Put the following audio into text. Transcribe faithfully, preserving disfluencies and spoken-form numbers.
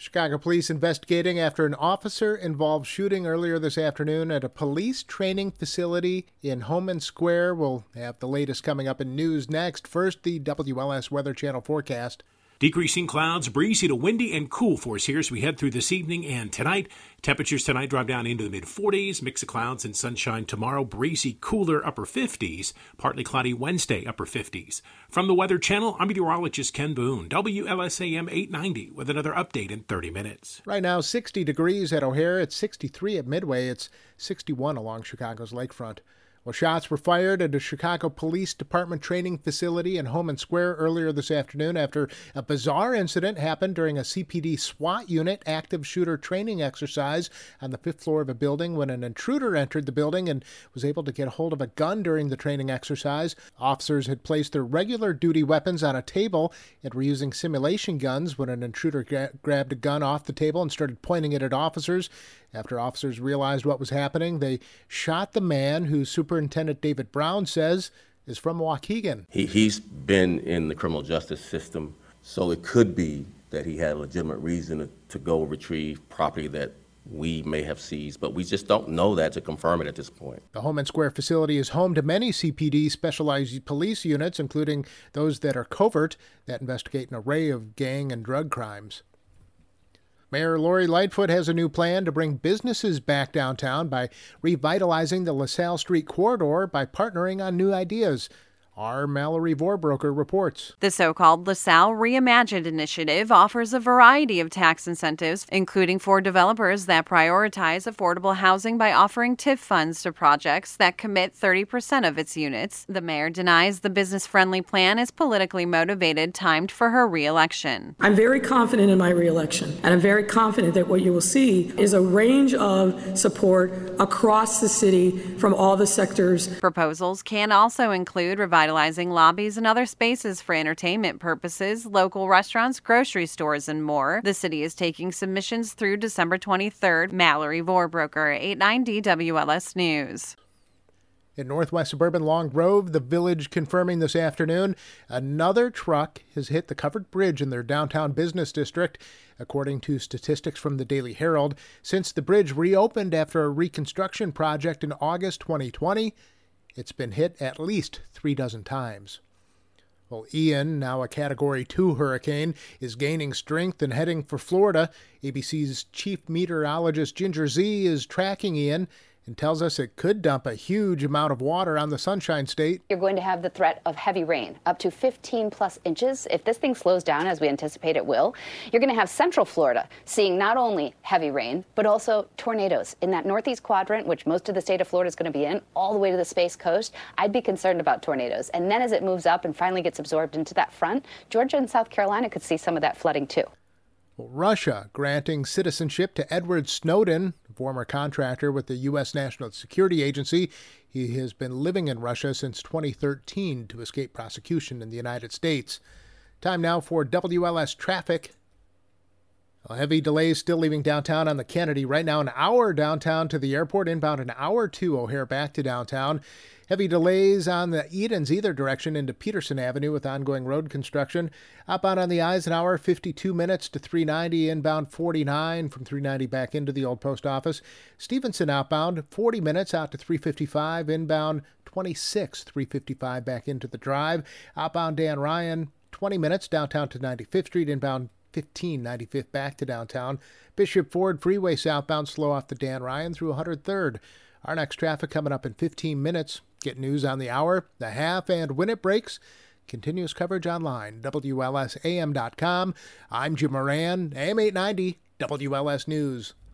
Chicago police investigating after an officer-involved shooting earlier this afternoon at a police training facility in Homan Square. We'll have the latest coming up in news next. First, the W L S Weather Channel forecast. Decreasing clouds, breezy to windy and cool for us here as we head through this evening and tonight. Temperatures tonight drop down into the mid-forties, mix of clouds and sunshine tomorrow, breezy, cooler upper fifties, partly cloudy Wednesday, upper fifties. From the Weather Channel, I'm meteorologist Ken Boone, W L S A M eight ninety, with another update in thirty minutes. Right now, sixty degrees at O'Hare, it's sixty-three at Midway, it's sixty-one along Chicago's lakefront. Well, shots were fired at a Chicago Police Department training facility in Homan Square earlier this afternoon after a bizarre incident happened during a C P D SWAT unit active shooter training exercise on the fifth floor of a building when an intruder entered the building and was able to get a hold of a gun during the training exercise. Officers had placed their regular duty weapons on a table and were using simulation guns when an intruder gra- grabbed a gun off the table and started pointing it at officers. After officers realized what was happening, they shot the man who Superintendent David Brown says is from Waukegan. He, he's been in the criminal justice system, so it could be that he had a legitimate reason to, to go retrieve property that we may have seized, but we just don't know that to confirm it at this point. The Homan Square facility is home to many C P D specialized police units, including those that are covert, that investigate an array of gang and drug crimes. Mayor Lori Lightfoot has a new plan to bring businesses back downtown by revitalizing the LaSalle Street corridor by partnering on new ideas. Our Mallory Vorbroker reports. The so-called LaSalle Reimagined initiative offers a variety of tax incentives, including for developers that prioritize affordable housing by offering T I F funds to projects that commit thirty percent of its units. The mayor denies the business-friendly plan is politically motivated, timed for her re-election. I'm very confident in my re-election, and I'm very confident that what you will see is a range of support across the city from all the sectors. Proposals can also include revitalizing Revitalizing lobbies and other spaces for entertainment purposes, local restaurants, grocery stores, and more. The city is taking submissions through December twenty-third. Mallory Vorbroker, eight ninety W L S News. In northwest suburban Long Grove, the Village confirming this afternoon another truck has hit the covered bridge in their downtown business district, according to statistics from the Daily Herald. Since the bridge reopened after a reconstruction project in August twenty twenty, it's been hit at least three dozen times. Well, Ian, now a Category two hurricane, is gaining strength and heading for Florida. A B C's chief meteorologist Ginger Z is tracking Ian and tells us it could dump a huge amount of water on the Sunshine State. You're going to have the threat of heavy rain, up to fifteen plus inches. If this thing slows down, as we anticipate it will, you're going to have Central Florida seeing not only heavy rain, but also tornadoes in that northeast quadrant, which most of the state of Florida is going to be in, all the way to the Space Coast. I'd be concerned about tornadoes. And then as it moves up and finally gets absorbed into that front, Georgia and South Carolina could see some of that flooding too. Well, Russia granting citizenship to Edward Snowden, a former contractor with the U S National Security Agency. He has been living in Russia since twenty thirteen to escape prosecution in the United States. Time now for W L S traffic. Well, heavy delays still leaving downtown on the Kennedy. Right now, an hour downtown to the airport, inbound an hour to O'Hare back to downtown. Heavy delays on the Edens either direction into Peterson Avenue with ongoing road construction. Outbound on the Eisenhower, fifty-two minutes to three ninety, inbound forty-nine from three ninety back into the old post office. Stevenson outbound, forty minutes out to three fifty-five, inbound twenty-six, three fifty-five back into the drive. Outbound Dan Ryan, twenty minutes downtown to ninety-fifth Street, inbound fifteen, ninety-fifth back to downtown. Bishop Ford Freeway southbound slow off the Dan Ryan through one hundred third. Our next traffic coming up in fifteen minutes. Get news on the hour, the half, and when it breaks. Continuous coverage online, W L S A M dot com. I'm Jim Moran, A M eight ninety, W L S News.